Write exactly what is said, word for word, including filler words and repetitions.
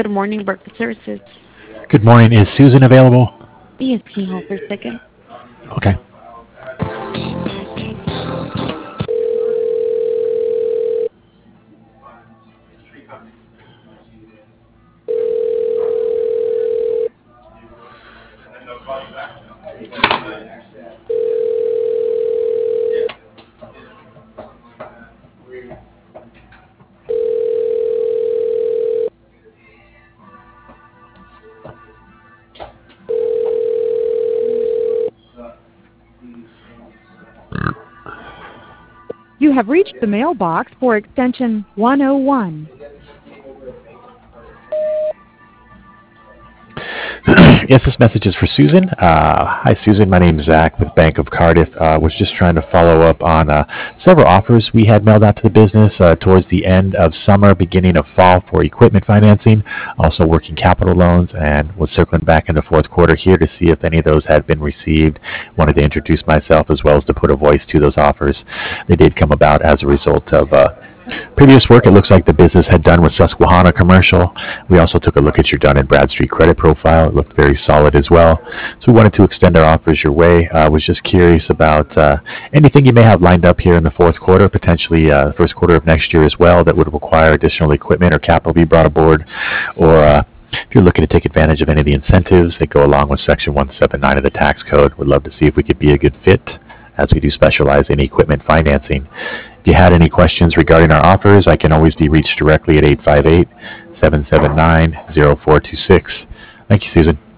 Good morning, Breakfast Services. Good morning. Is Susan available? Yes, can you hold for a second? Okay. You have reached the mailbox for extension one oh one. Yes, this message is for Susan. Uh, hi, Susan. My name is Zach with Bank of Cardiff. Uh, was just trying to follow up on uh, several offers we had mailed out to the business uh, towards the end of summer, beginning of fall for equipment financing, also working capital loans, and was circling back in the fourth quarter here to see if any of those had been received. Wanted to introduce myself as well as to put a voice to those offers. They did come about as a result of uh, previous work. It looks like the business had done with Susquehanna Commercial. We also took a look at your Dun and Bradstreet credit profile. It looked very solid as well. So we wanted to extend our offers your way. I uh, was just curious about uh, anything you may have lined up here in the fourth quarter, potentially uh, the first quarter of next year as well, that would require additional equipment or capital be brought aboard, or uh, if you're looking to take advantage of any of the incentives that go along with Section one seventy-nine of the tax code. We'd love to see if we could be a good fit, as we do specialize in equipment financing. If you had any questions regarding our offers, I can always be reached directly at eight five eight, seven seven nine, zero four two six. Thank you, Susan.